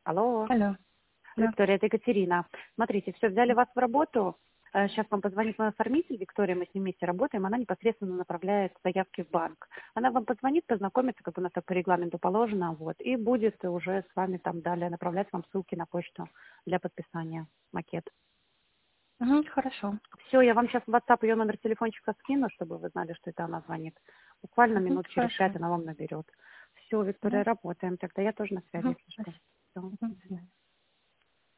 Алло, Алло. Да. Виктория, это Екатерина. Смотрите, все, взяли вас в работу. Сейчас вам позвонит мой оформитель, Виктория, мы с ним вместе работаем, она непосредственно направляет заявки в банк. Она вам позвонит, познакомится, как у нас так по регламенту положено, вот, и будет уже с вами там далее направлять вам ссылки на почту для подписания макет. Хорошо. Все, я вам сейчас в WhatsApp ее номер телефончика скину, чтобы вы знали, что это она звонит. Буквально минут через Хорошо. 5 она вам наберет. Все, Виктория, Да. работаем. Тогда я тоже на связи, если что. Спасибо. Всё, до свидания.